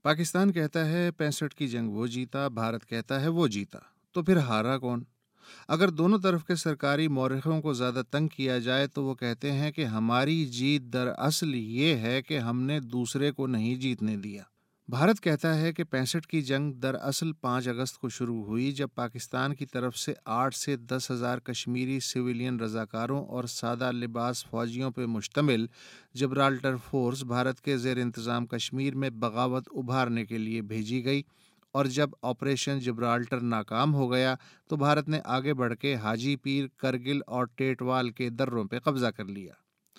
پاکستان کہتا ہے 65 کی جنگ وہ جیتا، بھارت کہتا ہے وہ جیتا، تو پھر ہارا کون؟ اگر دونوں طرف کے سرکاری مورخوں کو زیادہ تنگ کیا جائے تو وہ کہتے ہیں کہ ہماری جیت دراصل یہ ہے کہ ہم نے دوسرے کو نہیں جیتنے دیا۔ بھارت کہتا ہے کہ 65 کی جنگ دراصل 5 اگست کو شروع ہوئی جب پاکستان کی طرف سے 8 سے 10 ہزار کشمیری سویلین رضاکاروں اور سادہ لباس فوجیوں پہ مشتمل جبرالٹر فورس بھارت کے زیر انتظام کشمیر میں بغاوت ابھارنے کے لیے بھیجی گئی، اور جب آپریشن جبرالٹر ناکام ہو گیا تو بھارت نے آگے بڑھ کے حاجی پیر، کرگل اور ٹیٹوال کے دروں پہ قبضہ کر لیا۔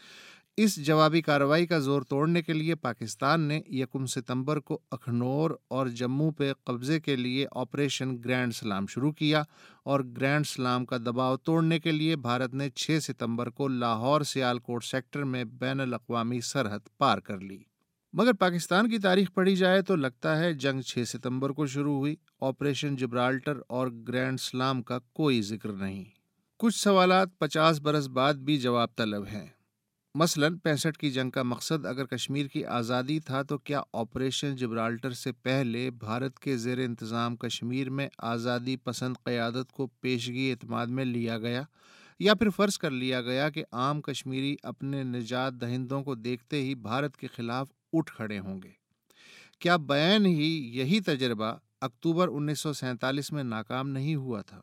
اس جوابی کارروائی کا زور توڑنے کے لیے پاکستان نے 1 ستمبر کو اکھنور اور جموں پہ قبضے کے لیے آپریشن گرینڈ سلام شروع کیا، اور گرینڈ سلام کا دباؤ توڑنے کے لیے بھارت نے 6 ستمبر کو لاہور سیالکوٹ سیکٹر میں بین الاقوامی سرحد پار کر لی۔ مگر پاکستان کی تاریخ پڑھی جائے تو لگتا ہے جنگ 6 ستمبر کو شروع ہوئی، آپریشن جبرالٹر اور گرینڈ سلام کا کوئی ذکر نہیں۔ کچھ سوالات 50 برس بعد بھی جواب طلب ہیں۔ مثلاً 65 کی جنگ کا مقصد اگر کشمیر کی آزادی تھا تو کیا آپریشن جبرالٹر سے پہلے بھارت کے زیر انتظام کشمیر میں آزادی پسند قیادت کو پیشگی اعتماد میں لیا گیا، یا پھر فرض کر لیا گیا کہ عام کشمیری اپنے نجات دہندوں کو دیکھتے ہی بھارت کے خلاف اٹھ کھڑے ہوں گے؟ کیا بین ہی یہی تجربہ اکتوبر 1947 میں ناکام نہیں ہوا تھا؟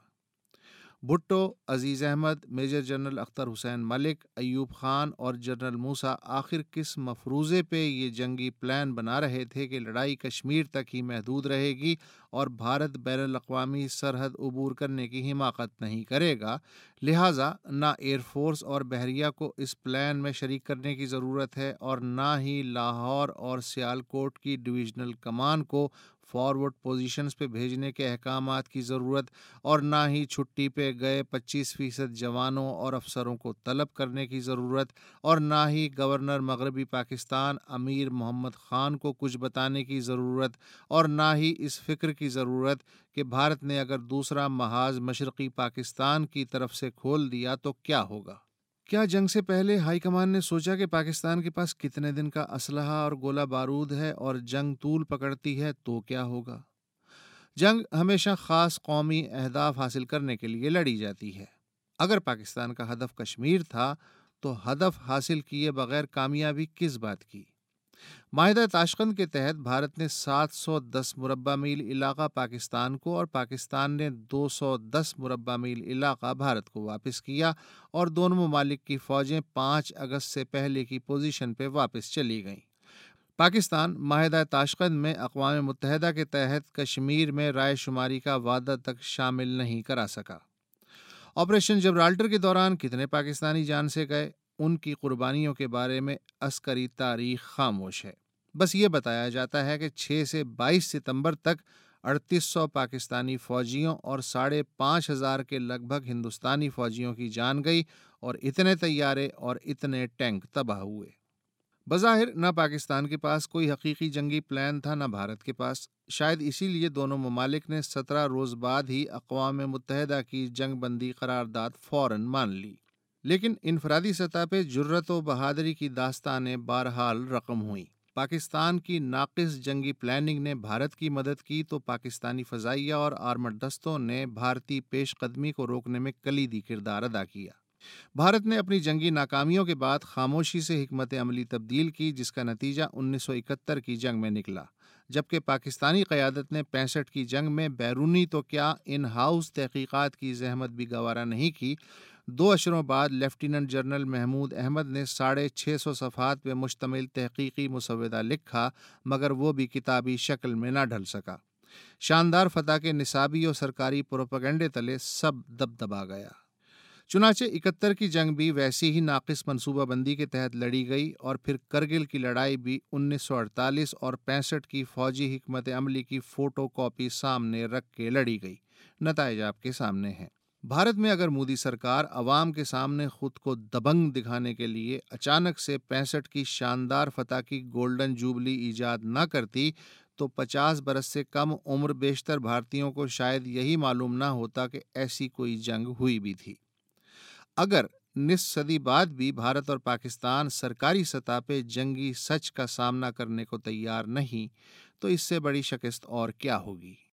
بھٹو، عزیز احمد، میجر جنرل اختر حسین ملک، ایوب خان اور جنرل موسیٰ آخر کس مفروضے پہ یہ جنگی پلان بنا رہے تھے کہ لڑائی کشمیر تک ہی محدود رہے گی اور بھارت بین الاقوامی سرحد عبور کرنے کی حماقت نہیں کرے گا، لہٰذا نہ ایئر فورس اور بحریہ کو اس پلان میں شریک کرنے کی ضرورت ہے اور نہ ہی لاہور اور سیالکوٹ کی ڈویژنل کمان کو فارورڈ پوزیشنز پہ بھیجنے کے احکامات کی ضرورت، اور نہ ہی چھٹی پہ گئے 25% جوانوں اور افسروں کو طلب کرنے کی ضرورت، اور نہ ہی گورنر مغربی پاکستان امیر محمد خان کو کچھ بتانے کی ضرورت، اور نہ ہی اس فکر کی ضرورت کہ بھارت نے اگر دوسرا محاذ مشرقی پاکستان کی طرف سے کھول دیا تو کیا ہوگا؟ کیا جنگ سے پہلے ہائی کمان نے سوچا کہ پاکستان کے پاس کتنے دن کا اسلحہ اور گولہ بارود ہے اور جنگ طول پکڑتی ہے تو کیا ہوگا؟ جنگ ہمیشہ خاص قومی اہداف حاصل کرنے کے لیے لڑی جاتی ہے۔ اگر پاکستان کا ہدف کشمیر تھا تو ہدف حاصل کیے بغیر کامیابی کس بات کی؟ معاہدہ تاشقند کے تحت بھارت نے 710 مربع میل علاقہ پاکستان کو اور پاکستان نے 210 مربع میل علاقہ بھارت کو واپس کیا، اور دونوں ممالک کی فوجیں 5 اگست سے پہلے کی پوزیشن پہ واپس چلی گئیں۔ پاکستان معاہدہ تاشقند میں اقوام متحدہ کے تحت کشمیر میں رائے شماری کا وعدہ تک شامل نہیں کرا سکا۔ آپریشن جبرالٹر کے دوران کتنے پاکستانی جان سے گئے، ان کی قربانیوں کے بارے میں عسکری تاریخ خاموش ہے۔ بس یہ بتایا جاتا ہے کہ 6 سے 22 ستمبر تک 3800 پاکستانی فوجیوں اور 5500 کے لگ بھگ ہندوستانی فوجیوں کی جان گئی، اور اتنے طیارے اور اتنے ٹینک تباہ ہوئے۔ بظاہر نہ پاکستان کے پاس کوئی حقیقی جنگی پلان تھا، نہ بھارت کے پاس۔ شاید اسی لیے دونوں ممالک نے 17 روز بعد ہی اقوام متحدہ کی جنگ بندی قرارداد فوراً مان لی۔ لیکن انفرادی سطح پہ جرأت و بہادری کی داستانیں بہرحال رقم ہوئیں۔ پاکستان کی ناقص جنگی پلاننگ نے بھارت کی مدد کی تو پاکستانی فضائیہ اور آرمڈ دستوں نے بھارتی پیش قدمی کو روکنے میں کلیدی کردار ادا کیا۔ بھارت نے اپنی جنگی ناکامیوں کے بعد خاموشی سے حکمت عملی تبدیل کی، جس کا نتیجہ 1971 کی جنگ میں نکلا، جبکہ پاکستانی قیادت نے 65 کی جنگ میں بیرونی تو کیا ان ہاؤس تحقیقات کی زحمت بھی گوارا نہیں کی۔ 2 اشروں بعد لیفٹیننٹ جنرل محمود احمد نے 650 صفحات پہ مشتمل تحقیقی مسودہ لکھا، مگر وہ بھی کتابی شکل میں نہ ڈھل سکا۔ شاندار فتح کے نصابی اور سرکاری پروپیگنڈے تلے سب دبدبا گیا۔ چنانچہ 71 کی جنگ بھی ویسی ہی ناقص منصوبہ بندی کے تحت لڑی گئی، اور پھر کرگل کی لڑائی بھی 1948 اور 65 کی فوجی حکمت عملی کی فوٹو کاپی سامنے رکھ کے لڑی گئی۔ نتائج آپ کے سامنے ہیں۔ بھارت میں اگر مودی سرکار عوام کے سامنے خود کو دبنگ دکھانے کے لیے اچانک سے 65 کی شاندار فتح کی گولڈن جوبلی ایجاد نہ کرتی تو 50 برس سے کم عمر بیشتر بھارتیوں کو شاید یہی معلوم نہ ہوتا کہ ایسی کوئی جنگ ہوئی بھی تھی۔ اگر نصف صدی بعد بھی بھارت اور پاکستان سرکاری سطح پہ جنگی سچ کا سامنا کرنے کو تیار نہیں تو اس سے بڑی شکست اور کیا ہوگی؟